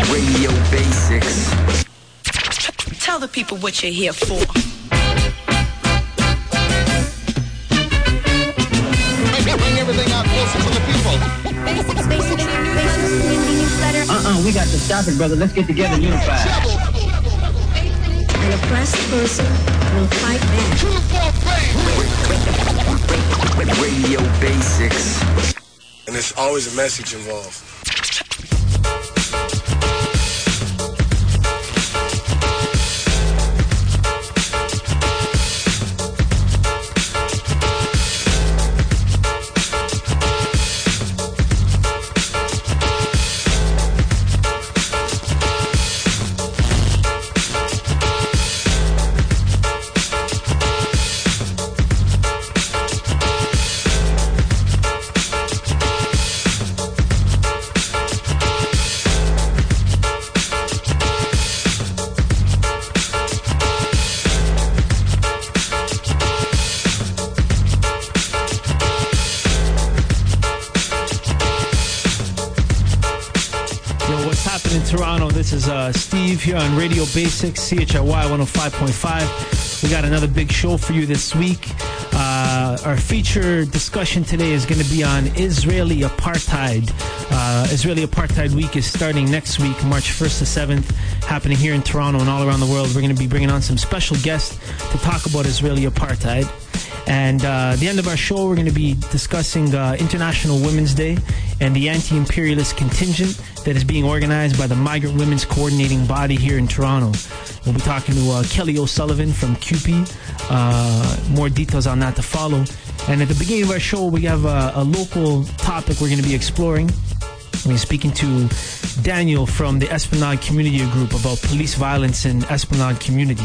Radio Basics. Tell the people what you're here for. Bring everything out closer to the people. Basics, newsletter. We got to stop it, brother. Let's get together and unify. An oppressed person will fight back. Radio Basics. And there's always a message involved. Toronto, this is Steve here on Radio Basics, CHRY 105.5. We got another big show for you this week. Our feature discussion today is going to be on Israeli apartheid. Israeli Apartheid Week is starting next week, March 1st to 7th, happening here in Toronto and all around the world. We're going to be bringing on some special guests to talk about Israeli apartheid. And at the end of our show, we're going to be discussing International Women's Day and the anti-imperialist contingent that is being organized by the Migrant Women's Coordinating Body here in Toronto. We'll be talking to Kelly O'Sullivan from CUPE. More details on that to follow. And at the beginning of our show, we have a local topic we're going to be exploring. We're speaking to Daniel from the Esplanade Community Group about police violence in Esplanade community.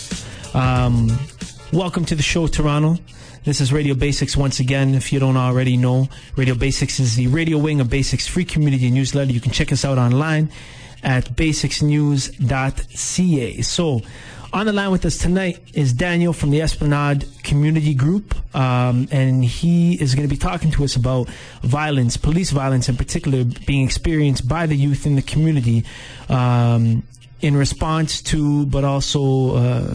Welcome to the show, Toronto. This is Radio Basics once again. If you don't already know, Radio Basics is the radio wing of Basics Free Community Newsletter. You can check us out online at basicsnews.ca. So, on the line with us tonight is Daniel from the Esplanade Community Group, and he is going to be talking to us about violence, police violence in particular, being experienced by the youth in the community, in response to, but also,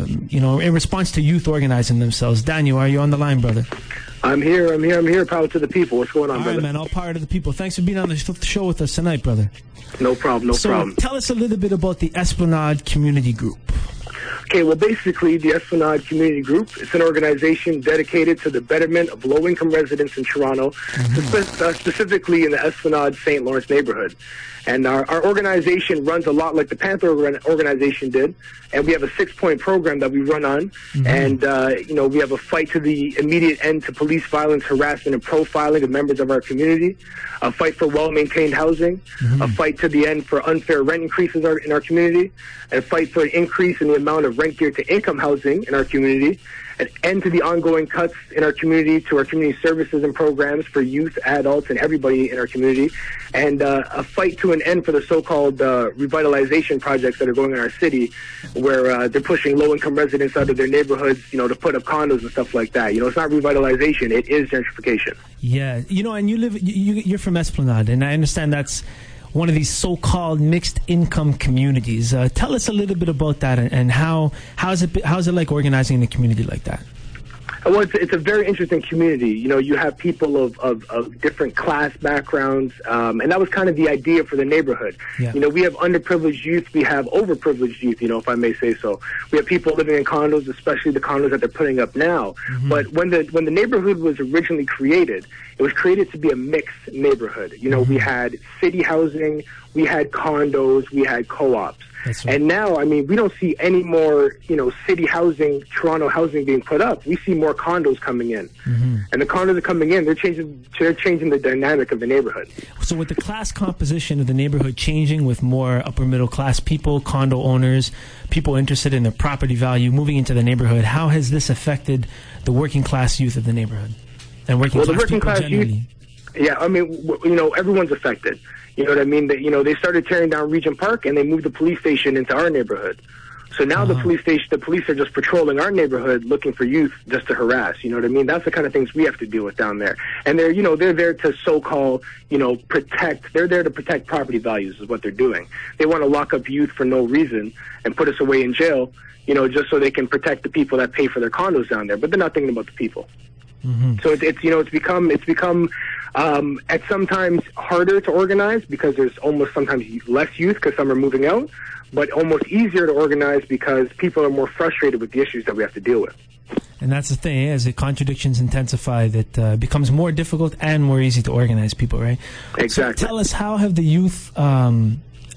in response to youth organizing themselves. Daniel, are you on the line, brother? I'm here. Power to the people. What's going on, brother? All right, man. All power to the people. Thanks for being on the show with us tonight, brother. No problem. So tell us a little bit about the Esplanade Community Group. Okay, well, basically, the Esplanade Community Group, it's an organization dedicated to the betterment of low-income residents in Toronto, specifically in the Esplanade St. Lawrence neighborhood. And our organization runs a lot like the Panther organization did, and we have a 6-point program that we run on. And, we have a fight to the immediate end to police violence, harassment, and profiling of members of our community, a fight for well-maintained housing, a fight to the end for unfair rent increases in our community, and a fight for an increase in the amount of rent geared to income housing in our community, an end to the ongoing cuts in our community to our community services and programs for youth, adults, and everybody in our community, and a fight to an end for the so-called revitalization projects that are going in our city, where they're pushing low-income residents out of their neighborhoods, to put up condos and stuff like that. It's not revitalization; it is gentrification. Yeah, and you're from Esplanade, and I understand that's one of these so-called mixed-income communities. Tell us a little bit about that, and how's it like organizing in a community like that? Well, it's a very interesting community. You have people of different class backgrounds, and that was kind of the idea for the neighborhood. Yeah. We have underprivileged youth, we have overprivileged youth, if I may say so. We have people living in condos, especially the condos that they're putting up now. But when the neighborhood was originally created, it was created to be a mixed neighborhood. We had city housing, we had condos, we had co-ops. Right. And now, we don't see any more, city housing, Toronto housing being put up. We see more condos coming in. And the condos are coming in, they're changing the dynamic of the neighborhood. So with the class composition of the neighborhood changing, with more upper middle class people, condo owners, people interested in their property value moving into the neighborhood, how has this affected the working class youth of the neighborhood? And working class generally? Yeah, everyone's affected. You know what I mean? They started tearing down Regent Park, and they moved the police station into our neighborhood. So now the police are just patrolling our neighborhood looking for youth just to harass. You know what I mean? That's the kind of things we have to deal with down there. And they're there to so-called, protect. They're there to protect property values is what they're doing. They want to lock up youth for no reason and put us away in jail, just so they can protect the people that pay for their condos down there. But they're not thinking about the people. Mm-hmm. So it's become at sometimes harder to organize because there's almost sometimes less youth because some are moving out, but almost easier to organize because people are more frustrated with the issues that we have to deal with. And that's the thing, as the contradictions intensify, that becomes more difficult and more easy to organize people, right? Exactly. So tell us, how have the youth been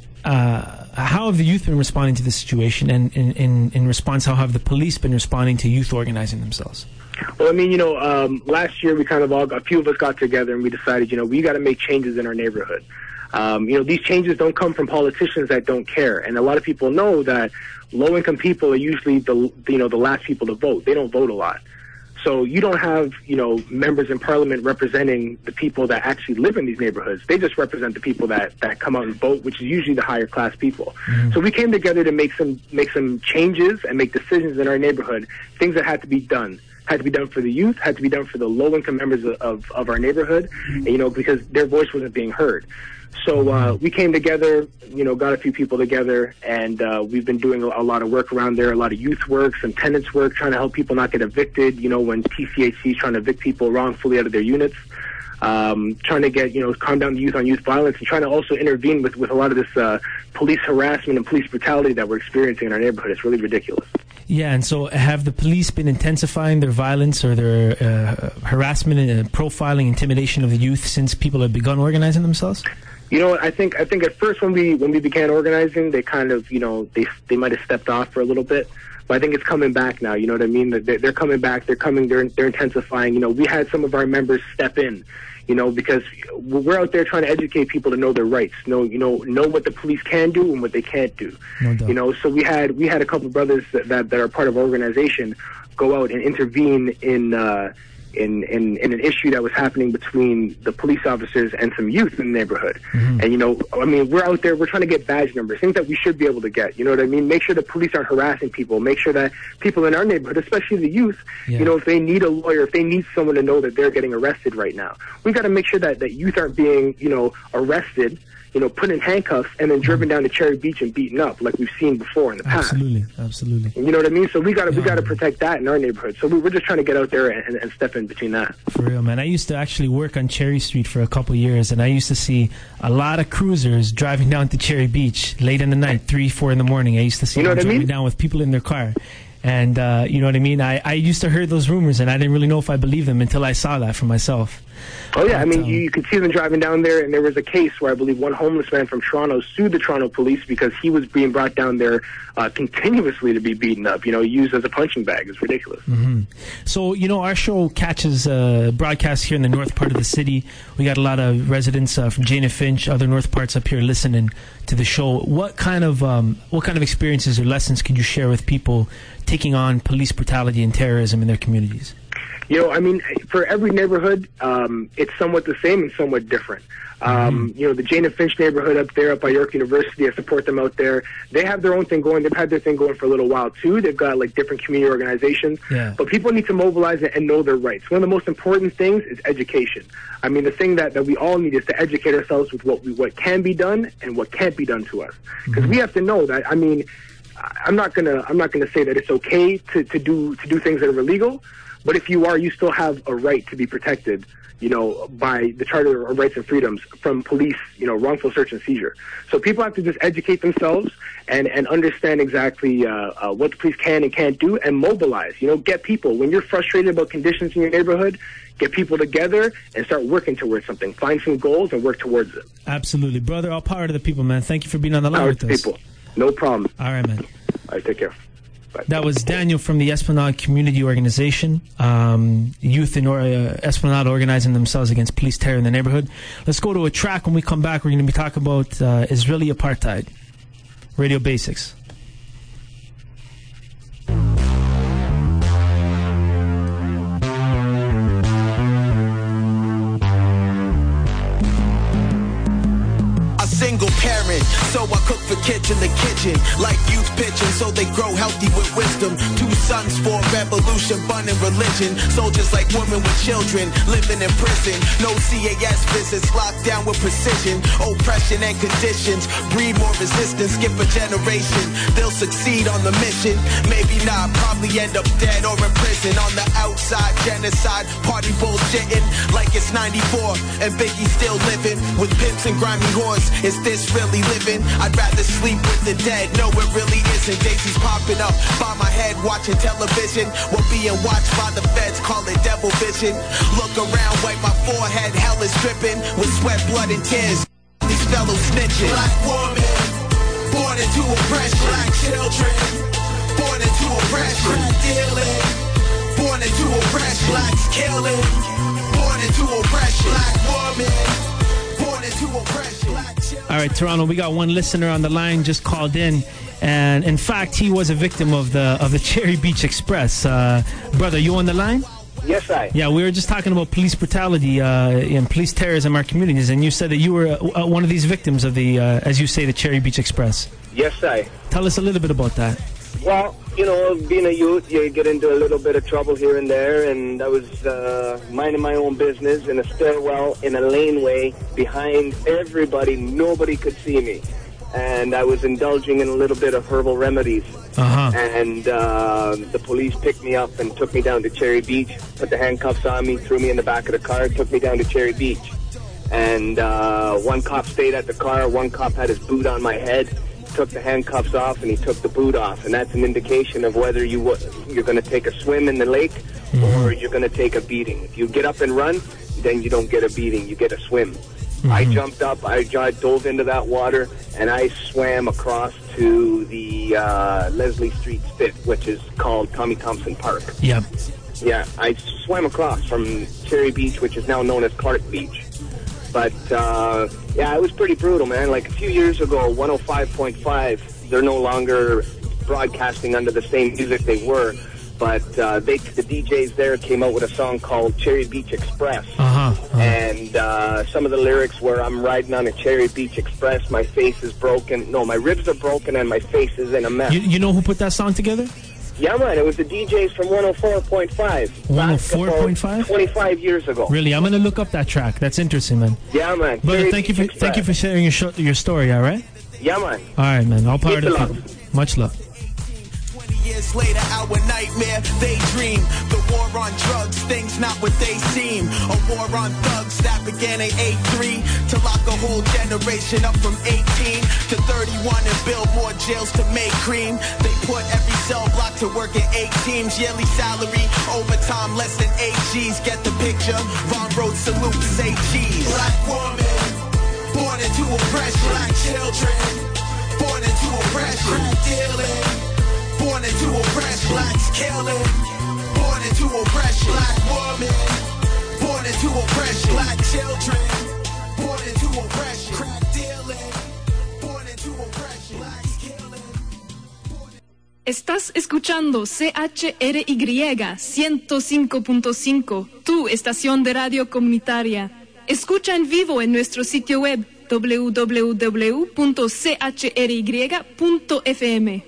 responding to this situation, and in response, how have the police been responding to youth organizing themselves? Well, I mean, last year we a few of us got together and we decided, we got to make changes in our neighborhood. These changes don't come from politicians that don't care. And a lot of people know that low-income people are usually the last people to vote. They don't vote a lot. So you don't have, members in parliament representing the people that actually live in these neighborhoods. They just represent the people that come out and vote, which is usually the higher class people. Mm-hmm. So we came together to make some changes and make decisions in our neighborhood, things that had to be done. Had to be done for the youth, had to be done for the low-income members of our neighborhood, because their voice wasn't being heard. So we came together, got a few people together, and we've been doing a lot of work around there, a lot of youth work, some tenants work, trying to help people not get evicted, when PCHC is trying to evict people wrongfully out of their units, trying to get, calm down the youth on youth violence, and trying to also intervene with a lot of this police harassment and police brutality that we're experiencing in our neighborhood. It's really ridiculous. Yeah, and so have the police been intensifying their violence or their harassment and profiling, intimidation of the youth since people have begun organizing themselves? I think at first when we began organizing, they kind of, they might have stepped off for a little bit. But I think it's coming back now. You know what I mean? They're coming back. They're intensifying. We had some of our members step in, because we're out there trying to educate people to know their rights, know what the police can do and what they can't do. No doubt. So we had a couple of brothers that are part of our organization go out and intervene in an issue that was happening between the police officers and some youth in the neighborhood. Mm-hmm. And, we're out there, we're trying to get badge numbers, things that we should be able to get. You know what I mean? Make sure the police aren't harassing people. Make sure that people in our neighborhood, especially the youth, if they need a lawyer, if they need someone to know that they're getting arrested right now, we got to make sure that youth aren't being, arrested, put in handcuffs and then driven down to Cherry Beach and beaten up like we've seen before in the past. Absolutely. You know what I mean? So we got to protect that in our neighborhood. So we're just trying to get out there and step in between that. For real, man. I used to actually work on Cherry Street for a couple of years, and I used to see a lot of cruisers driving down to Cherry Beach late in the night, 3, 4 in the morning. I used to see them driving down with people in their car. And you know what I mean? I used to hear those rumors, and I didn't really know if I believed them until I saw that for myself. Oh, yeah. You could see them driving down there, and there was a case where I believe one homeless man from Toronto sued the Toronto police because he was being brought down there continuously to be beaten up, used as a punching bag. It's ridiculous. Mm-hmm. So, our show catches broadcasts here in the north part of the city. We got a lot of residents from Jane and Finch, other north parts up here listening to the show. What kind of experiences or lessons could you share with people taking on police brutality and terrorism in their communities? For every neighborhood, it's somewhat the same and somewhat different. The Jane and Finch neighborhood up there, up by York University, I support them out there. They have their own thing going. They've had their thing going for a little while, too. They've got, different community organizations. Yeah. But people need to mobilize and know their rights. One of the most important things is education. The thing that we all need is to educate ourselves with what can be done and what can't be done to us. Because we have to know that, I'm not gonna say that it's okay to do things that are illegal. But if you are, you still have a right to be protected, by the Charter of Rights and Freedoms from police, wrongful search and seizure. So people have to just educate themselves and understand exactly what the police can and can't do and mobilize. Get people. When you're frustrated about conditions in your neighborhood, get people together and start working towards something. Find some goals and work towards it. Absolutely. Brother, all power to the people, man. Thank you for being on the line with us. People. No problem. All right, man. All right, take care. That was Daniel from the Esplanade Community Organization. Youth in Esplanade organizing themselves against police terror in the neighborhood. Let's go to a track. When we come back, we're going to be talking about Israeli apartheid. Radio Basics. single parent, so I cook for kids in the kitchen, like youth pitching, so they grow healthy with wisdom. 2 sons for revolution, fun and religion. Soldiers like women with children, living in prison. No CAS visits, locked down with precision. Oppression and conditions breed more resistance. Skip a generation, they'll succeed on the mission. Maybe not, probably end up dead or in prison. On the outside, genocide, party bullshitting like it's 94 and Biggie still living with pimps and grimy whores. Is this really living? I'd rather sleep with the dead. No, it really isn't. Daisy's popping up by my head, watching television. We're being watched by the feds, call it devil vision. Look around, wipe my forehead, hell is dripping with sweat, blood, and tears. These fellows snitching. Black woman, born into oppression. Black children, born into oppression. Crack dealing, born into oppression. Blacks killing, born into oppression. Black woman, born into oppression. All right, Toronto, we got one listener on the line just called in, and in fact, he was a victim of the Cherry Beach Express. Brother, you on the line? Yes, I. Yeah, we were just talking about police brutality and police terrorism in our communities, and you said that you were one of these victims of the, as you say, the Cherry Beach Express. Yes, I. Tell us a little bit about that. Well, you know, being a youth, you get into a little bit of trouble here and there, and I was minding my own business in a stairwell in a laneway behind everybody. Nobody could see me. And I was indulging in a little bit of herbal remedies. Uh-huh. And the police picked me up and took me down to Cherry Beach, put the handcuffs on me, threw me in the back of the car, took me down to Cherry Beach. And one cop stayed at the car, one cop had his boot on my head, took the handcuffs off, and he took the boot off. And that's an indication of whether you're going to take a swim in the lake or you're going to take a beating. If you get up and run, then you don't get a beating, you get a swim. I jumped up, I dove into that water, and I swam across to the Leslie Street Spit, which is called Tommy Thompson Park. Yep. Yeah, I swam across from Cherry Beach, which is now known as Clark Beach. But, yeah, it was pretty brutal, man. Like a few years ago, 105.5, they're no longer broadcasting under the same music they were. But the DJs there came out with a song called Cherry Beach Express. And some of the lyrics were, I'm riding on a Cherry Beach Express, my face is broken. No, my ribs are broken and my face is in a mess. You know who put that song together? Yeah, man, it was the DJs from 104.5. 104.5? 25 years ago. Really? I'm going to look up that track. That's interesting, man. Yeah, man. Brother, thank you for sharing your story, all right? Yeah, man. All right, man. All part of the people. Much love. Years later, our nightmare, they dream. The war on drugs, things not what they seem. A war on thugs that began in 83 to lock a whole generation up from 18 to 31 and build more jails to make cream. They put every cell block to work in 8 teams. Yearly salary, overtime less than 8 G's. Get the picture? Von Road salute, say cheese. Black woman, born into oppression. Black children, born into oppression. Crack dealing, born into oppression. Blacks killing, born into oppression. Black woman, born into oppression. Black children, born into oppression. Crack dealing, born into oppression. Blacks killing. Estás escuchando CHRY 105.5, tu estación de radio comunitaria. Escucha en vivo en nuestro sitio web www.chry.fm.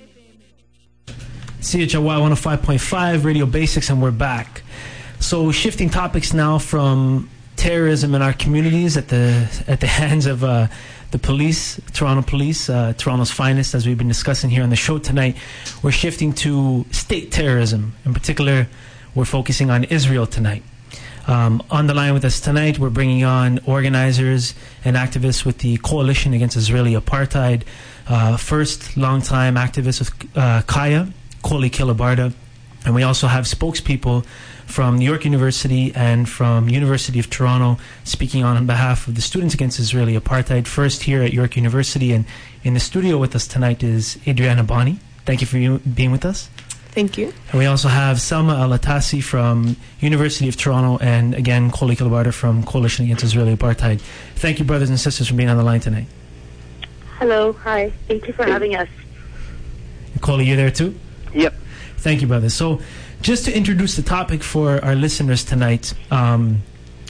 CHY 105.5 Radio Basics, and we're back. So shifting topics now from terrorism in our communities at the hands of the police, Toronto Police, Toronto's finest, as we've been discussing here on the show tonight. We're shifting to state terrorism. In particular, we're focusing on Israel tonight. On the line with us tonight, we're bringing on organizers and activists with the Coalition Against Israeli Apartheid. First, longtime activist with Kaya, Koli Kilabarda, and we also have spokespeople from New York University and from University of Toronto speaking on behalf of the Students Against Israeli Apartheid. First here at York University, and in the studio with us tonight is Adriana Boni. Thank you for being with us. Thank you. And we also have Salma Al-Atasi from University of Toronto, and again Koli Kilabarda from Coalition Against Israeli Apartheid. Thank you, brothers and sisters, for being on the line tonight. Hello, hi. Thank you for having us. Koli, you there too? Yep. Thank you, brother. So, just to introduce the topic for our listeners tonight,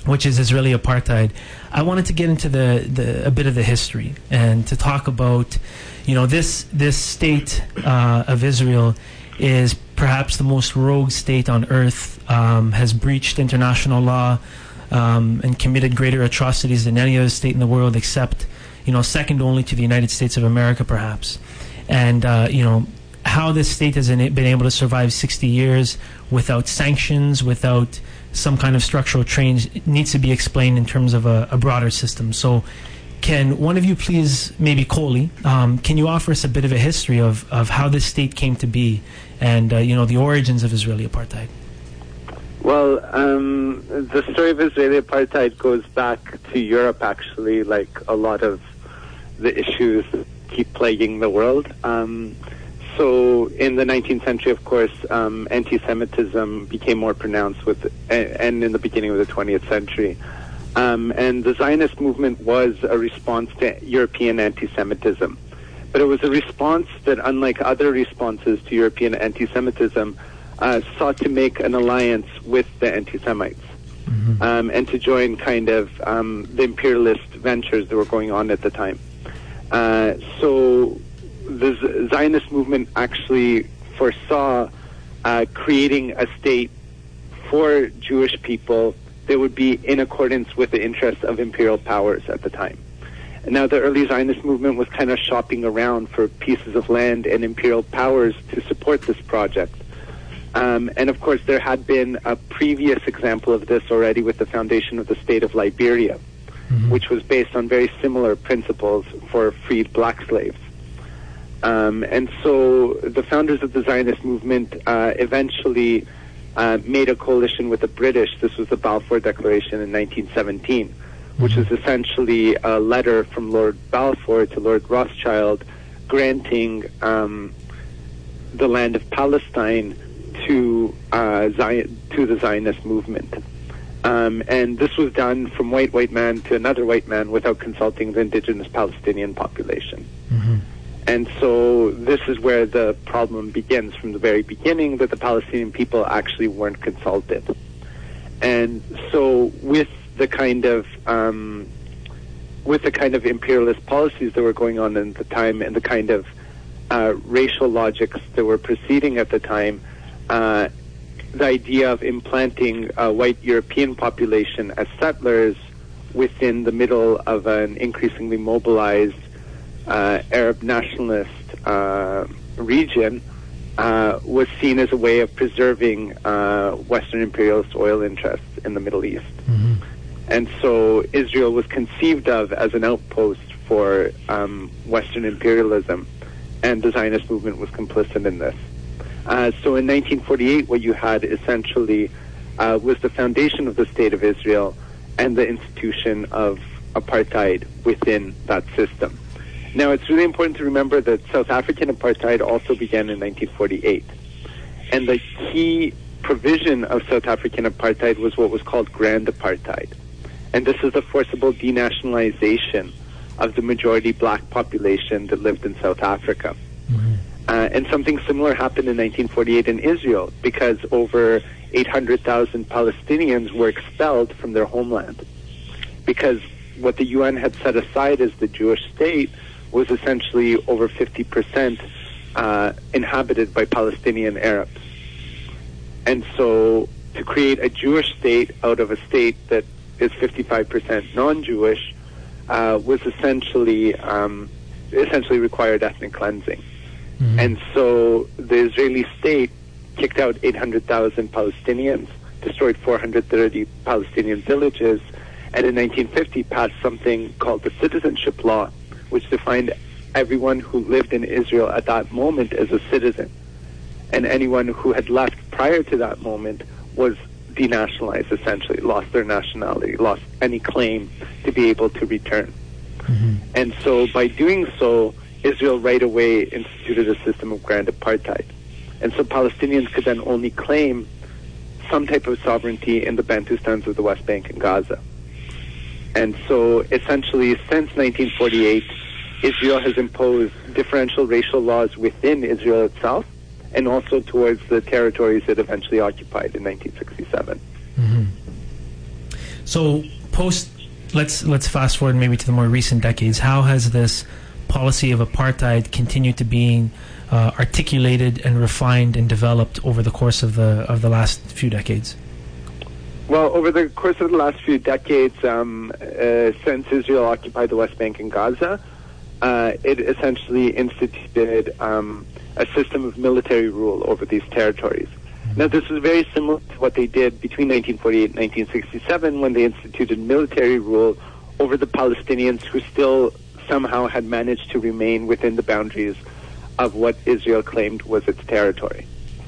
which is Israeli apartheid. I wanted to get into a bit of the history and to talk about, this state of Israel is perhaps the most rogue state on earth, has breached international law and committed greater atrocities than any other state in the world, except, second only to the United States of America, perhaps. And, how this state has been able to survive 60 years without sanctions, without some kind of structural change, needs to be explained in terms of a broader system. So can one of you please, maybe Coley, can you offer us a bit of a history of how this state came to be and, the origins of Israeli apartheid? Well, the story of Israeli apartheid goes back to Europe, actually, like a lot of the issues that keep plaguing the world. So in the 19th century, of course, anti-Semitism became more pronounced and in the beginning of the 20th century. And the Zionist movement was a response to European anti-Semitism. But it was a response that, unlike other responses to European anti-Semitism, sought to make an alliance with the anti-Semites and to join kind of the imperialist ventures that were going on at the time. So the Zionist movement actually foresaw creating a state for Jewish people that would be in accordance with the interests of imperial powers at the time. And now the early Zionist movement was kind of shopping around for pieces of land and imperial powers to support this project. And of course, there had been a previous example of this already with the foundation of the state of Liberia, which was based on very similar principles for freed black slaves. And so the founders of the Zionist movement eventually made a coalition with the British. This was the Balfour Declaration in 1917, which is essentially a letter from Lord Balfour to Lord Rothschild granting the land of Palestine to the Zionist movement. And this was done from white man to another white man without consulting the indigenous Palestinian population. And so this is where the problem begins from the very beginning, that the Palestinian people actually weren't consulted. And so with the kind of imperialist policies that were going on at the time and the kind of racial logics that were proceeding at the time, the idea of implanting a white European population as settlers within the middle of an increasingly mobilized Arab nationalist region was seen as a way of preserving Western imperialist oil interests in the Middle East. And so Israel was conceived of as an outpost for Western imperialism, and the Zionist movement was complicit in this. So in 1948, what you had essentially was the foundation of the State of Israel and the institution of apartheid within that system. Now, it's really important to remember that South African apartheid also began in 1948. And the key provision of South African apartheid was what was called Grand Apartheid. And this is the forcible denationalization of the majority black population that lived in South Africa. And something similar happened in 1948 in Israel, because over 800,000 Palestinians were expelled from their homeland. Because what the UN had set aside as the Jewish state was essentially over 50% inhabited by Palestinian Arabs. And so to create a Jewish state out of a state that is 55% non-Jewish was essentially required ethnic cleansing. And so the Israeli state kicked out 800,000 Palestinians, destroyed 430 Palestinian villages, and in 1950 passed something called the Citizenship Law, which defined everyone who lived in Israel at that moment as a citizen. And anyone who had left prior to that moment was denationalized, essentially, lost their nationality, lost any claim to be able to return. And so by doing so, Israel right away instituted a system of grand apartheid. And so Palestinians could then only claim some type of sovereignty in the Bantustans of the West Bank and Gaza. And so essentially, since 1948, Israel has imposed differential racial laws within Israel itself and also towards the territories it eventually occupied in 1967. So let's fast forward maybe to the more recent decades. How has this policy of apartheid continued to being articulated and refined and developed over the course of the last few decades? Well, over the course of the last few decades, since Israel occupied the West Bank and Gaza, it essentially instituted a system of military rule over these territories. Now, this was very similar to what they did between 1948 and 1967 when they instituted military rule over the Palestinians who still somehow had managed to remain within the boundaries of what Israel claimed was its territory.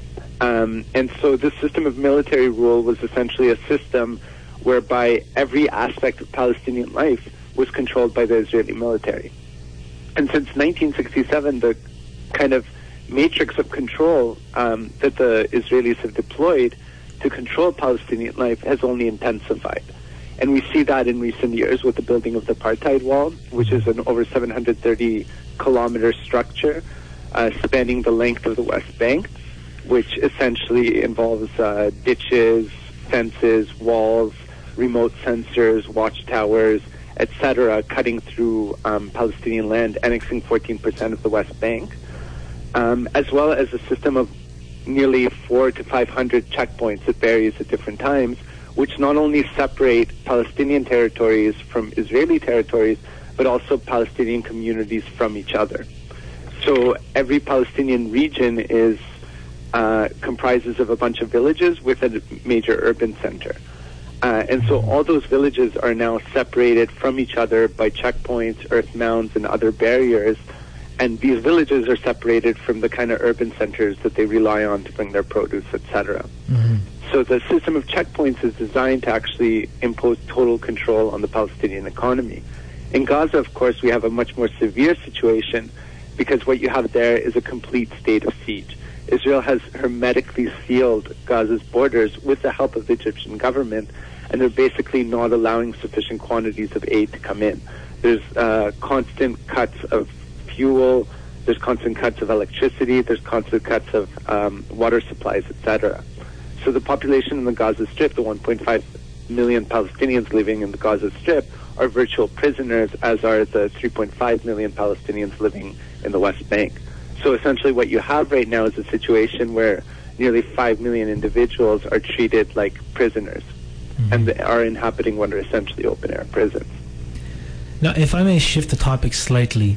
And so this system of military rule was essentially a system whereby every aspect of Palestinian life was controlled by the Israeli military. And since 1967, the kind of matrix of control that the Israelis have deployed to control Palestinian life has only intensified. And we see that in recent years with the building of the apartheid wall, which is an over 730-kilometer structure spanning the length of the West Bank, which essentially involves ditches, fences, walls, remote sensors, watchtowers, etc., cutting through Palestinian land, annexing 14% of the West Bank, as well as a system of nearly 400 to 500 checkpoints that varies at different times, which not only separate Palestinian territories from Israeli territories, but also Palestinian communities from each other. So every Palestinian region comprises of a bunch of villages with a major urban center. And so all those villages are now separated from each other by checkpoints, earth mounds, and other barriers. And these villages are separated from the kind of urban centers that they rely on to bring their produce, etc. Mm-hmm. So the system of checkpoints is designed to actually impose total control on the Palestinian economy. In Gaza, of course, we have a much more severe situation because what you have there is a complete state of siege. Israel has hermetically sealed Gaza's borders with the help of the Egyptian government, and they're basically not allowing sufficient quantities of aid to come in. There's constant cuts of fuel, there's constant cuts of electricity, there's constant cuts of water supplies, etc. So the population in the Gaza Strip, the 1.5 million Palestinians living in the Gaza Strip, are virtual prisoners, as are the 3.5 million Palestinians living in the West Bank. So essentially what you have right now is a situation where nearly 5 million individuals are treated like prisoners, mm-hmm. and they are inhabiting what are essentially open-air prisons. Now, if I may shift the topic slightly,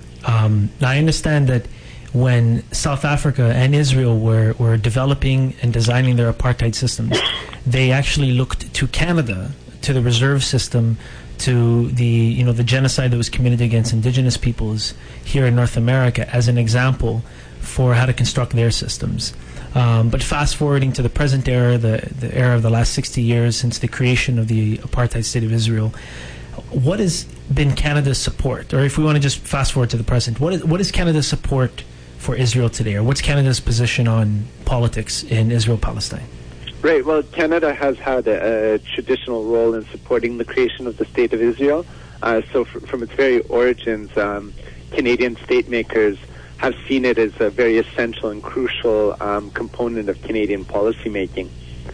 I understand that when South Africa and Israel were developing and designing their apartheid systems, they actually looked to Canada, to the reserve system, to the genocide that was committed against indigenous peoples here in North America as an example for how to construct their systems. But fast forwarding to the present era, the era of the last 60 years since the creation of the apartheid state of Israel, what has been Canada's support? Or if we want to just fast forward to the present, what is Canada's support for Israel today? Or what's Canada's position on politics in Israel-Palestine? Right. Well, Canada has had a traditional role in supporting the creation of the State of Israel. So from its very origins, Canadian state makers have seen it as a very essential and crucial component of Canadian policymaking.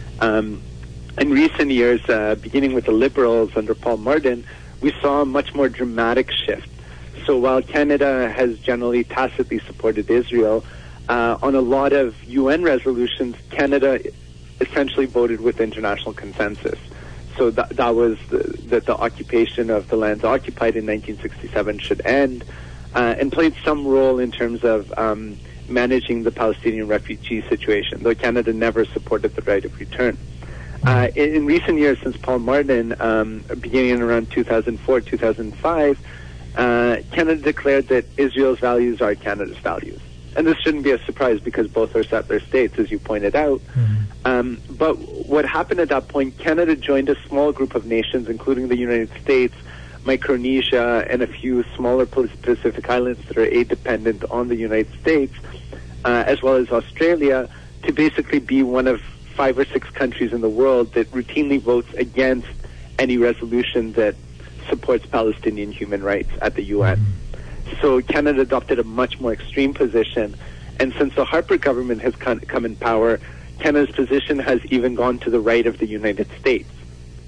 In recent years, beginning with the Liberals under Paul Martin, we saw a much more dramatic shift. So while Canada has generally tacitly supported Israel, on a lot of UN resolutions, Canada essentially voted with international consensus. So that was that the occupation of the lands occupied in 1967 should end, and played some role in terms of managing the Palestinian refugee situation, though Canada never supported the right of return. In recent years, since Paul Martin, beginning around 2004, 2005, Canada declared that Israel's values are Canada's values. And this shouldn't be a surprise because both are settler states, as you pointed out. Mm-hmm. But what happened at that point, Canada joined a small group of nations, including the United States, Micronesia, and a few smaller Pacific islands that are aid-dependent on the United States, as well as Australia, to basically be one of 5 or 6 countries in the world that routinely votes against any resolution that supports Palestinian human rights at the UN. Mm-hmm. So Canada adopted a much more extreme position, and since the Harper government has come in power, Canada's position has even gone to the right of the United States.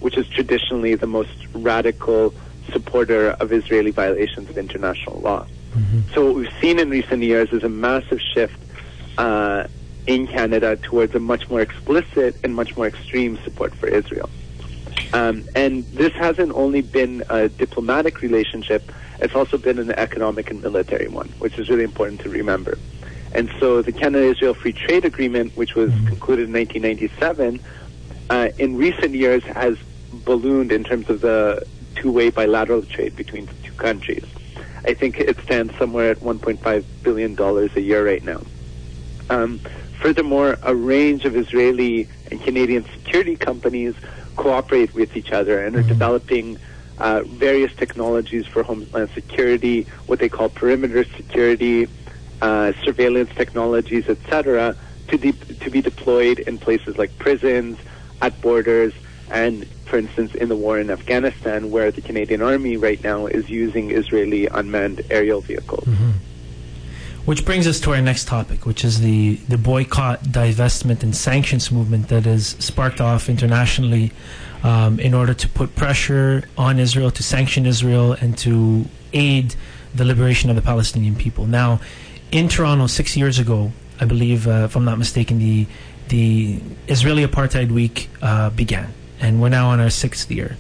which is traditionally the most radical supporter of Israeli violations of international law. So what we've seen in recent years is a massive shift in Canada towards a much more explicit and much more extreme support for Israel. And this hasn't only been a diplomatic relationship, it's also been an economic and military one, which is really important to remember. And so the Canada-Israel Free Trade Agreement, which was concluded in 1997, in recent years has ballooned in terms of the two-way bilateral trade between the two countries. I think it stands somewhere at $1.5 billion a year right now. Furthermore, a range of Israeli and Canadian security companies cooperate with each other and are developing various technologies for homeland security, what they call perimeter security, surveillance technologies, etc., to be deployed in places like prisons, at borders, and, for instance, in the war in Afghanistan, where the Canadian Army right now is using Israeli unmanned aerial vehicles. Which brings us to our next topic, which is the boycott, divestment, and sanctions movement that is sparked off internationally in order to put pressure on Israel, to sanction Israel, and to aid the liberation of the Palestinian people. Now, in Toronto 6 years ago, I believe, if I'm not mistaken, the Israeli Apartheid Week began, and we're now on our 6th year.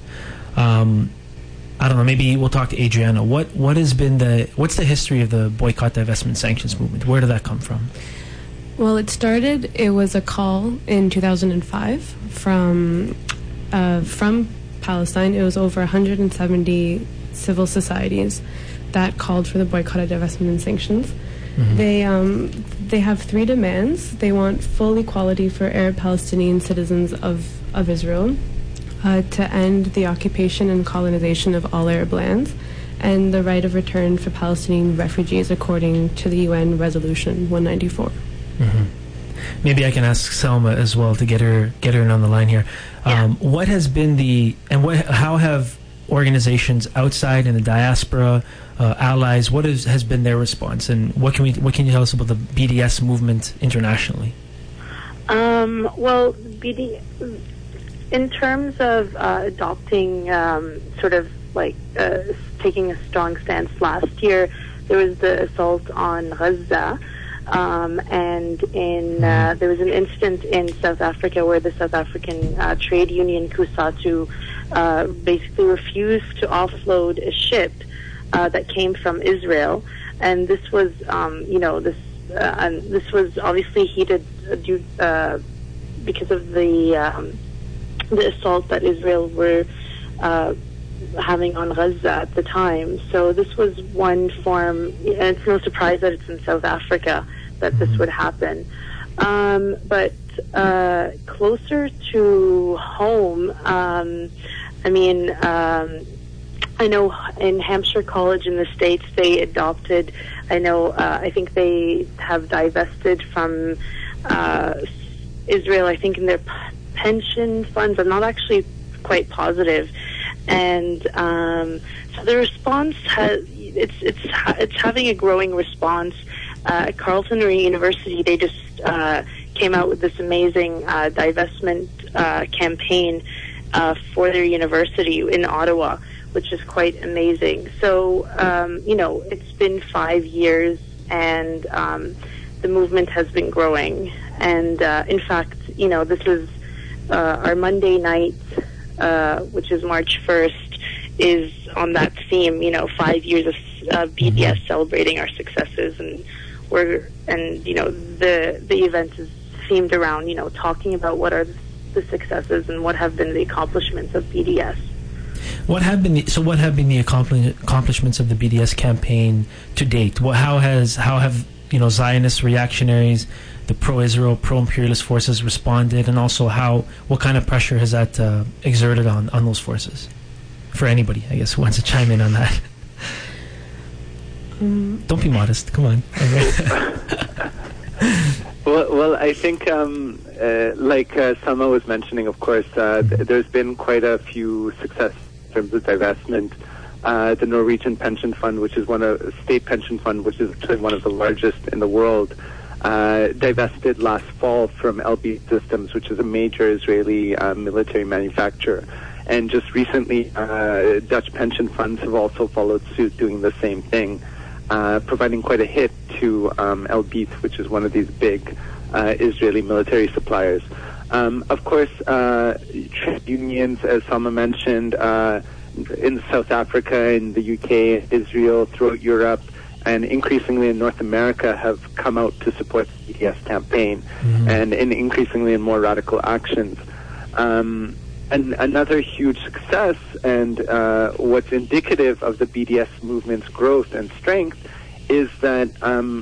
I don't know, maybe we'll talk to Adriana. What's the history of the boycott, divestment, sanctions movement? Where did that come from? Well, it was a call in 2005 from Palestine. It was over 170 civil societies that called for the boycott, divestment, and sanctions. They have 3 demands. They want full equality for Arab Palestinian citizens of Israel, to end the occupation and colonization of all Arab lands, and the right of return for Palestinian refugees according to the UN Resolution 194. Maybe I can ask Selma as well to get her on the line here. What has been how have organizations outside in the diaspora, allies, what has been their response, and what can you tell us about the BDS movement internationally? Well, in terms of adopting taking a strong stance last year, there was the assault on Gaza, and there was an incident in South Africa where the South African trade union COSATU basically refused to offload a ship that came from Israel, and this was this was obviously heated due because of the assault that Israel were having on Gaza at the time. So this was one form, and it's no surprise that it's in South Africa that this would happen. But closer to home, I know in Hampshire College in the States, they adopted, I think they have divested from Israel, I think in their pension funds. I'm not actually quite positive. And so the response it's having a growing response. At Carleton University, they just came out with this amazing divestment campaign for their university in Ottawa, which is quite amazing. So, it's been 5 years, and the movement has been growing. And in fact, this is our Monday night, which is March 1st, is on that theme, 5 years of BDS celebrating our successes, and the event is themed around, talking about what are the successes and what have been the accomplishments of BDS. What have been the accomplishments of the BDS campaign to date? How have Zionist reactionaries, the pro-Israel, pro-imperialist forces responded, and also what kind of pressure has that exerted on those forces? For anybody, I guess, who wants to chime in on that. Don't be modest. Come on. Well, I think, like Selma was mentioning, of course, there's been quite a few successes in terms of divestment. The Norwegian Pension Fund, which is state pension fund, which is actually one of the largest in the world, divested last fall from LB Systems, which is a major Israeli military manufacturer. And just recently, Dutch pension funds have also followed suit, doing the same thing, providing quite a hit to Elbit, which is one of these big Israeli military suppliers. Of course, trade unions, as Salma mentioned, in South Africa, in the UK, Israel, throughout Europe, and increasingly in North America, have come out to support the BDS campaign, and increasingly in more radical actions. And another huge success, and what's indicative of the BDS movement's growth and strength, is that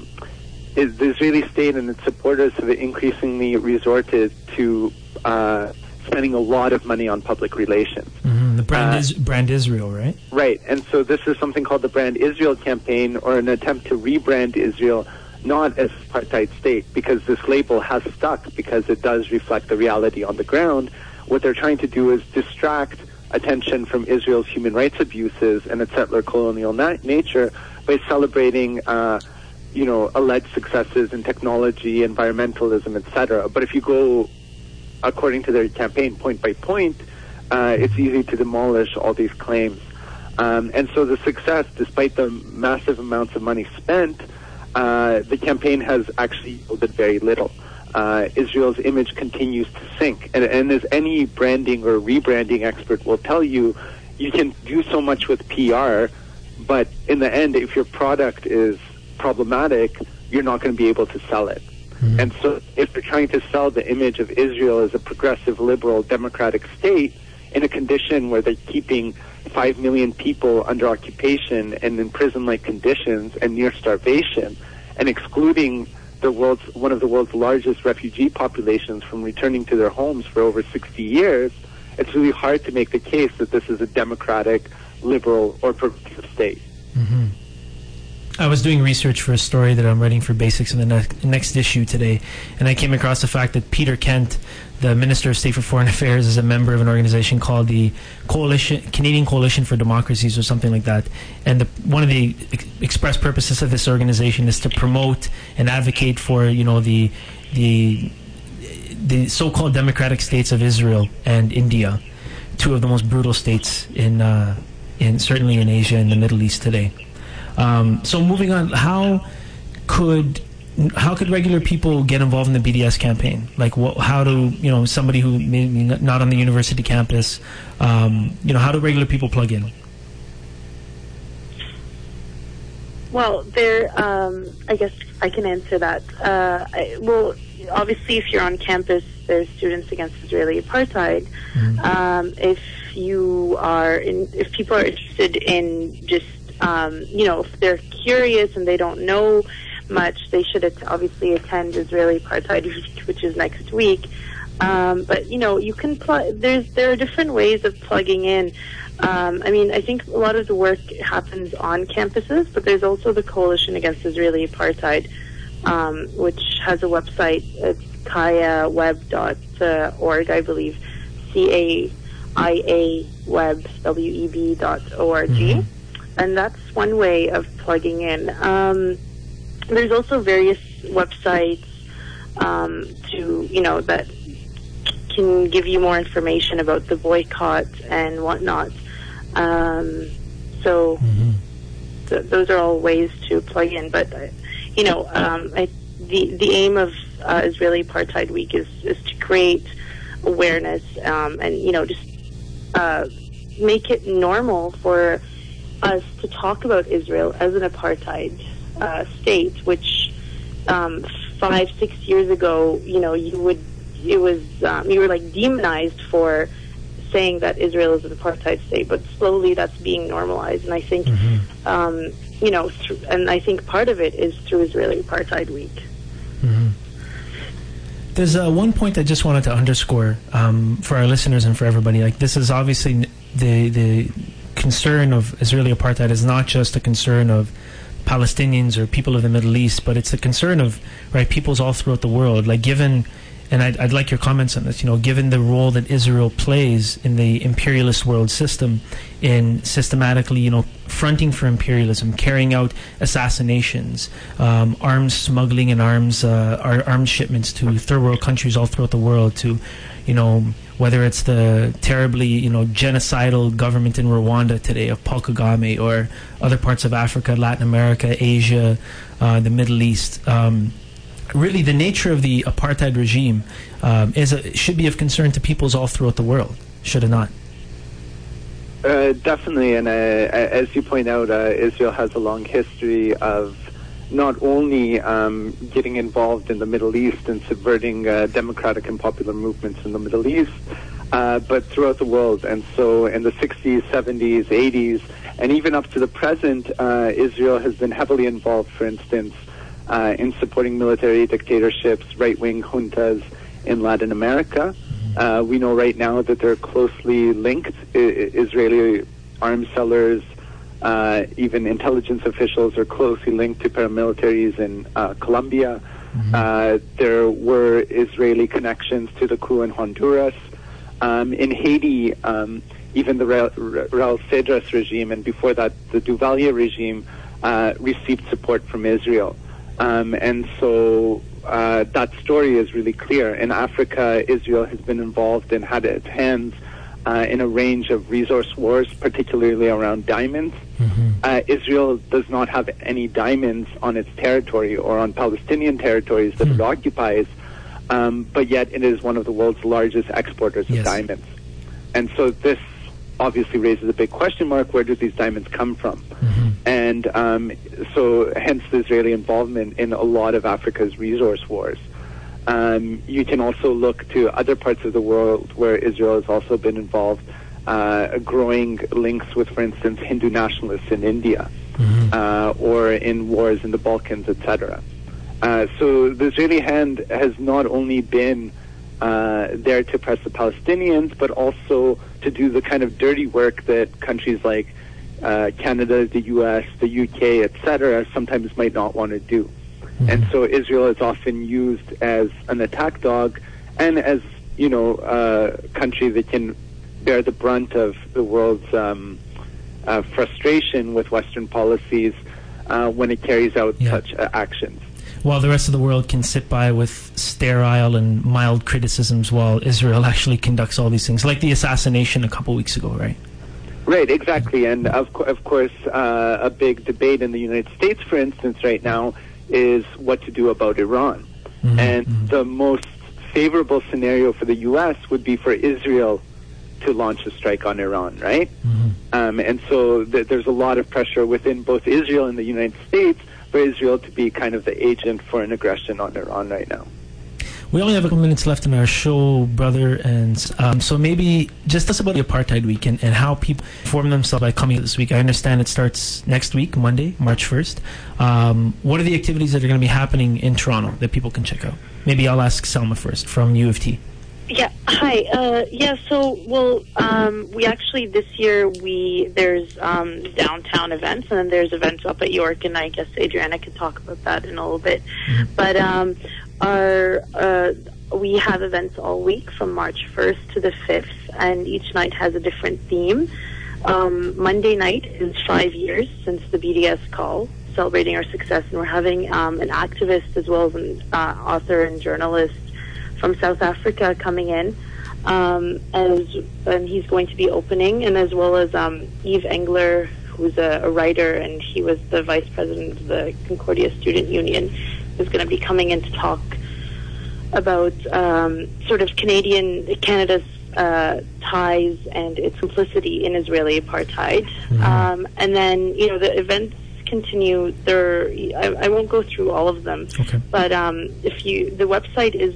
the Israeli state and its supporters have increasingly resorted to spending a lot of money on public relations. The brand Israel, right? Right, and so this is something called the Brand Israel campaign, or an attempt to rebrand Israel not as apartheid state, because this label has stuck, because it does reflect the reality on the ground. What they're trying to do is distract attention from Israel's human rights abuses and its settler colonial nature by celebrating alleged successes in technology, environmentalism, etc. But if you go according to their campaign point by point, it's easy to demolish all these claims. And so the success, despite the massive amounts of money spent, the campaign has actually yielded very little. Israel's image continues to sink. And as any branding or rebranding expert will tell you, you can do so much with PR, but in the end, if your product is problematic, you're not going to be able to sell it. And so if they're trying to sell the image of Israel as a progressive, liberal, democratic state in a condition where they're keeping 5 million people under occupation and in prison-like conditions and near starvation, and excluding one of the world's largest refugee populations from returning to their homes for over 60 years, it's really hard to make the case that this is a democratic, liberal, or progressive state. I was doing research for a story that I'm writing for Basics in the next issue today, and I came across the fact that Peter Kent, the Minister of State for Foreign Affairs, is a member of an organization called the Canadian Coalition for Democracies, or something like that. And one of the express purposes of this organization is to promote and advocate for, the so-called democratic states of Israel and India, two of the most brutal states in certainly in Asia and the Middle East today. So moving on, how could regular people get involved in the BDS campaign? Like, how do somebody who maybe not on the university campus, how do regular people plug in? Well, I guess I can answer that. Well, obviously, if you're on campus, there's Students Against Israeli Apartheid. If people are interested in just if they're curious and they don't know much, they should obviously attend Israeli Apartheid Week, which is next week. But you can there are different ways of plugging in. I think a lot of the work happens on campuses, but there's also the Coalition Against Israeli Apartheid, which has a website. It's kayaweb.org, I believe, CAIAweb.org. And that's one way of plugging in. There's also various websites that can give you more information about the boycott and whatnot. Those are all ways to plug in. But the aim of Israeli Apartheid Week is to create awareness and just make it normal for us to talk about Israel as an apartheid state, which 5-6 years ago, you were like demonized for saying that Israel is an apartheid state, but slowly that's being normalized. And I think, and I think part of it is through Israeli Apartheid Week. There's one point I just wanted to underscore for our listeners and for everybody. Like, this is obviously the concern of Israeli apartheid is not just a concern of Palestinians or people of the Middle East, but it's a concern of peoples all throughout the world. Like, given, and I'd like your comments on this, given the role that Israel plays in the imperialist world system in systematically, fronting for imperialism, carrying out assassinations, arms smuggling and arms shipments to third world countries all throughout the world, to whether it's the terribly, genocidal government in Rwanda today of Paul Kagame, or other parts of Africa, Latin America, Asia, the Middle East. Really, the nature of the apartheid regime should be of concern to peoples all throughout the world, should it not? Definitely, and as you point out, Israel has a long history of not only getting involved in the Middle East and subverting democratic and popular movements in the Middle East, but throughout the world. And so in the 60s, 70s, 80s, and even up to the present, Israel has been heavily involved, for instance, in supporting military dictatorships, right-wing juntas in Latin America. We know right now that they're closely linked. Israeli arms sellers, even intelligence officials are closely linked to paramilitaries in Colombia. There were Israeli connections to the coup in Honduras. In Haiti, even the Raul Cedras regime, and before that, the Duvalier regime, received support from Israel. And so that story is really clear. In Africa, Israel has been involved and had its hands in a range of resource wars, particularly around diamonds. Israel does not have any diamonds on its territory or on Palestinian territories that it occupies, but yet it is one of the world's largest exporters of diamonds. And so this obviously raises a big question mark: where do these diamonds come from? And so hence the Israeli involvement in a lot of Africa's resource wars. You can also look to other parts of the world where Israel has also been involved, growing links with, for instance, Hindu nationalists in India, or in wars in the Balkans, etc. So the Israeli hand has not only been there to press the Palestinians, but also to do the kind of dirty work that countries like Canada, the U.S., the UK, etc., sometimes might not want to do. And so Israel is often used as an attack dog, and as, a country that can bear the brunt of the world's frustration with Western policies when it carries out such actions. While the rest of the world can sit by with sterile and mild criticisms, while Israel actually conducts all these things, like the assassination a couple weeks ago, right? Right, exactly. And of course, a big debate in the United States, for instance, right now, is what to do about Iran. And the most favorable scenario for the U.S. would be for Israel to launch a strike on Iran, right? And so there's a lot of pressure within both Israel and the United States for Israel to be kind of the agent for an aggression on Iran right now. We only have a couple minutes left in our show, brother, and so maybe just tell us about the Apartheid Week and how people form themselves by coming this week. I understand it starts next week, Monday, March 1st. What are the activities that are going to be happening in Toronto that people can check out? Maybe I'll ask Selma first from U of T. Yeah, hi. We actually, this year, there's downtown events, and then there's events up at York, and I guess Adriana can talk about that in a little bit. But we have events all week from March 1st to the 5th, and each night has a different theme. Monday night is 5 years since the BDS call, celebrating our success, and we're having an activist as well as an author and journalist from South Africa coming in, and he's going to be opening, and as well as Yves Engler, who's a writer, and he was the vice president of the Concordia Student Union, who's going to be coming in to talk about sort of Canada's ties and its complicity in Israeli apartheid. And then, the events continue. I won't go through all of them, but the website is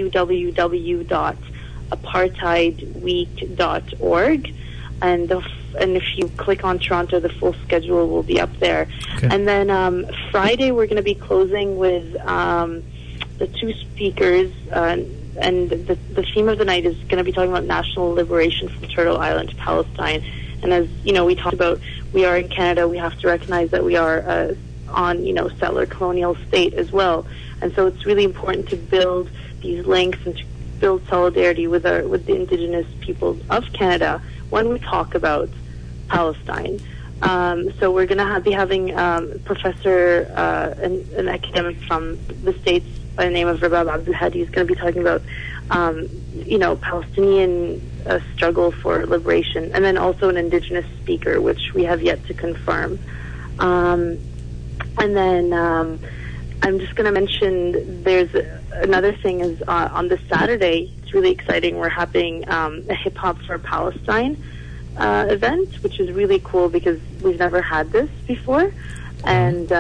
www.apartheidweek.org, and if you click on Toronto, the full schedule will be up there. And then Friday we're going to be closing with the two speakers, and the theme of the night is going to be talking about national liberation from Turtle Island to Palestine. And as we talked about, we are in Canada. We have to recognize that we are on settler colonial state as well, and so it's really important to build these links and to build solidarity with the Indigenous peoples of Canada when we talk about Palestine. So we're going to be having professor, an academic from the States, by the name of Rabab Abdul Hadi, is going to be talking about, Palestinian struggle for liberation, and then also an indigenous speaker, which we have yet to confirm. And then I'm just going to mention there's another thing is on this Saturday, it's really exciting. We're having a Hip Hop for Palestine event, which is really cool because we've never had this before. And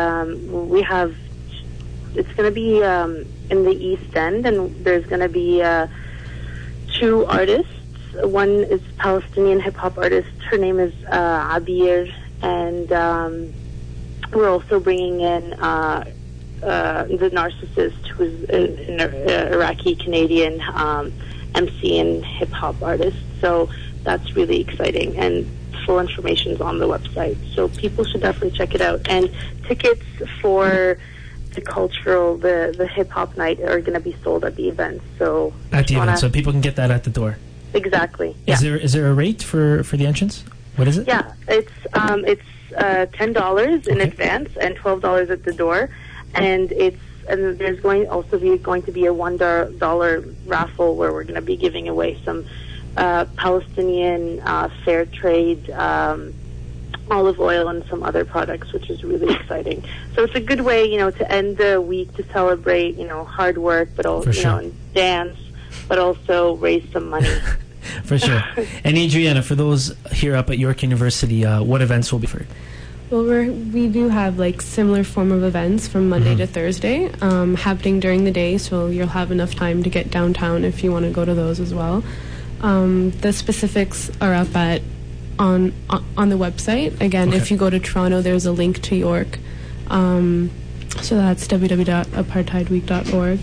it's going to be in the East End, and there's going to be 2 artists. One is Palestinian hip-hop artist. Her name is Abir, and we're also bringing in the Narcissist, who's an Iraqi-Canadian MC and hip-hop artist. So that's really exciting, and full information is on the website. So people should definitely check it out. And tickets for the hip-hop night are going to be sold at the event. So at the event, so people can get that at the door. Exactly. Yeah. Is there a rate for the entrance? What is it? Yeah, it's $10 in advance and $12 at the door, and there's going to be a $1 raffle where we're going to be giving away some Palestinian fair trade olive oil and some other products, which is really exciting. So it's a good way, to end the week to celebrate, hard work, but also, and dance, but also raise some money. For sure. And Adriana, for those here up at York University, what events will be for? Well, we do have similar form of events from Monday to Thursday happening during the day, so you'll have enough time to get downtown if you want to go to those as well. The specifics are up on the website. Again, if you go to Toronto, there's a link to York. So that's www.apartheidweek.org.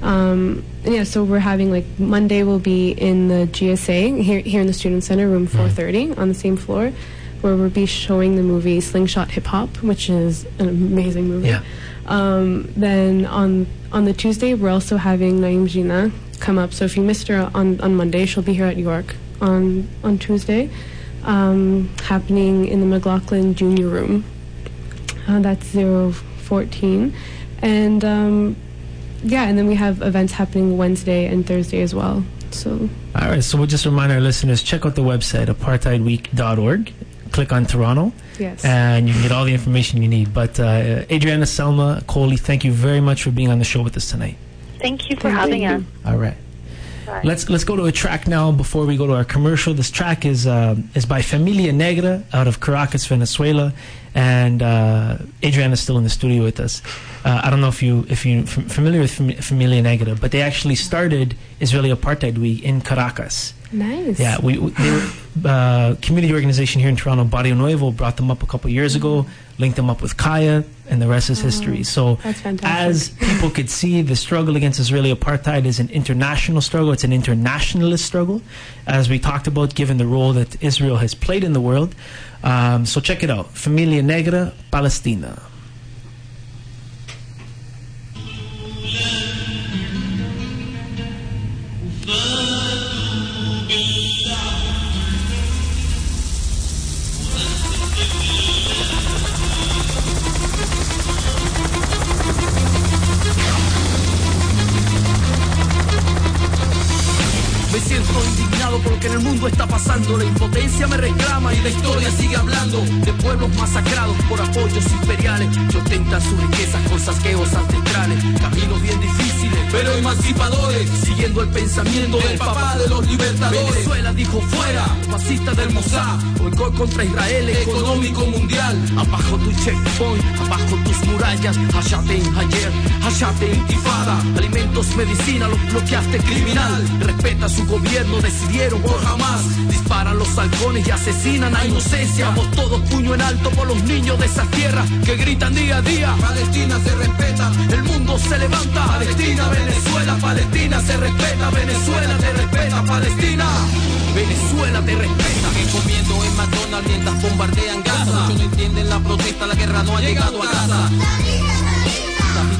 So we're having Monday will be in the GSA here in the Student Center, room 430 on the same floor, where we'll be showing the movie Slingshot Hip Hop, which is an amazing movie. Yeah. Then on the Tuesday, we're also having Naim Gina come up. So if you missed her on Monday, she'll be here at York on Tuesday, happening in the McLaughlin Junior Room. That's 014. And and then we have events happening Wednesday and Thursday as well. So all right, so we'll just remind our listeners, check out the website, apartheidweek.org. Click on Toronto. Yes. And you can get all the information you need. But Adriana, Selma, Coley, thank you very much for being on the show with us tonight. Thank you for having us. All right. Bye. Let's go to a track now before we go to our commercial. This track is by Familia Negra out of Caracas, Venezuela, and Adriana's still in the studio with us. I don't know if you're familiar with Familia Negra, but they actually started Israeli Apartheid Week in Caracas. Nice. Yeah, they were community organization here in Toronto, Barrio Nuevo, brought them up a couple years ago, linked them up with Kaya, and the rest is history. So as people could see, the struggle against Israeli apartheid is an international struggle. It's an internationalist struggle, as we talked about, given the role that Israel has played in the world. So check it out. Familia Negra, Palestina. Me siento indignado por lo que en el mundo está pasando. La impotencia me reclama y la historia sigue hablando de pueblos masacrados por apoyos imperiales que ostentan sus riquezas con saqueos ancestrales. Caminos bien difíciles, pero emancipadores, siguiendo el pensamiento del papá de los libertadores. Venezuela dijo fuera, fascista del Mossad, boicot contra Israel, económico mundial. Abajo tu checkpoint, abajo tus murallas. Hallate en Hayer, hallate en Intifada. Alimentos, medicina, los bloqueaste criminal. Respeta su gobierno, decidieron por jamás. Disparan los halcones y asesinan a inocencia. Vamos todos puño en alto por los niños de esas tierras que gritan día a día. Palestina se respeta, el mundo se levanta. Palestina, Venezuela, Palestina se respeta. Venezuela te respeta, Palestina, Venezuela te respeta. Que comiendo en McDonald's mientras bombardean Gaza. Muchos no entienden la protesta, la guerra no ha llegado a casa. La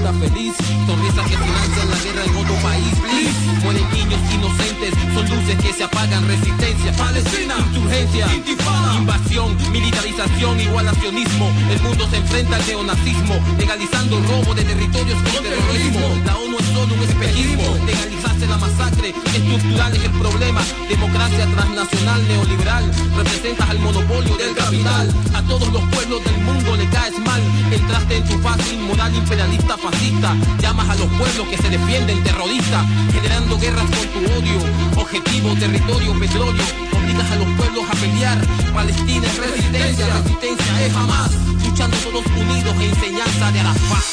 muerta feliz, sonrisas que financian la guerra en otro país, please. Mueren niños inocentes, son luces que se apagan, resistencia, Palestina, insurgencia, intifada, invasión, militarización, igualacionismo. El mundo se enfrenta al neonazismo, legalizando el robo de territorios con terrorismo. La ONU es solo un espejismo, legalizarse la masacre, estructural es el problema. Democracia transnacional neoliberal, representas al monopolio del capital. A todos los pueblos del mundo le caes mal, entraste en tu fase inmoral imperialista fascista. Llamas a los pueblos que se defienden terroristas, generando guerras con tu odio. Objetivo, territorio, petróleo, obligas a los pueblos a pelear. Palestina es resistencia, resistencia es jamás, luchando todos unidos en enseñanza de la paz.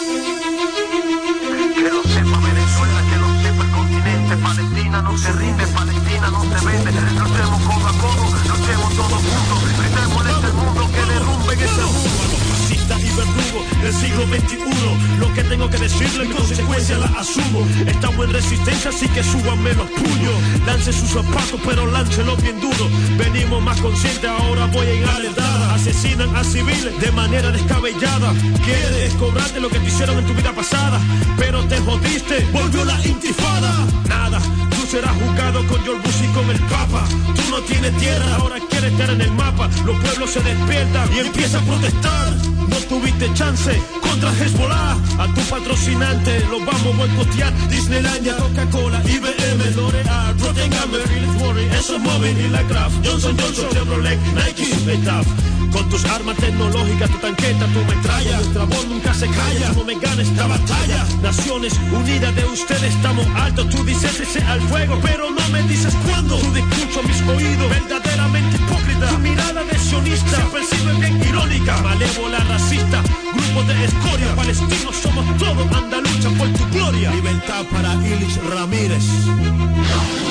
Que lo sepa Venezuela, que lo sepa el continente. Palestina no se rinde, Palestina no se vende. Luchemos codo a codo, luchemos todos juntos. Gritémosle a este mundo que derrumben ese mundo. Fascista y verdugo del siglo XXI. Lo que tengo que decirle, en consecuencia la asumo. Estamos en resistencia, así que súbanme los puños. Lance sus zapatos, pero láncelo bien duro. Venimos más conscientes, ahora voy en alertada. Asesinan a civiles de manera descabellada. Quieres cobrarte lo que te hicieron en tu vida pasada, pero te jodiste, volvió la intifada. Nada, tú serás juzgado con George Bush y con el Papa. Tú no tienes tierra, ahora quieres estar en el mapa. Los pueblos se despiertan y empiezan a protestar. No tuviste chance contra Hezbollah. A tu patrocinante lo vamos a boicotear. Disneylandia, Coca-Cola, IBM, L'Oreal, Procter & Gamble, Philips Morris, ExxonMobil y la Kraft, Johnson Johnson, Chevrolet, Nike, Metaf. Con tus armas tecnológicas, tu tanqueta, tu metralla, nuestra voz nunca se calla. No me ganes esta batalla. Naciones Unidas, de ustedes estamos altos. Tú dices ese al fuego, pero no me dices cuándo. Tu discurso a mis oídos, verdaderamente hipócrita. Tu mirada de sionista se percibe bien irónica. Malévola, racista, grupo de escoria. Palestinos somos todos, anda lucha por tu gloria. Libertad para Ilich Ramírez.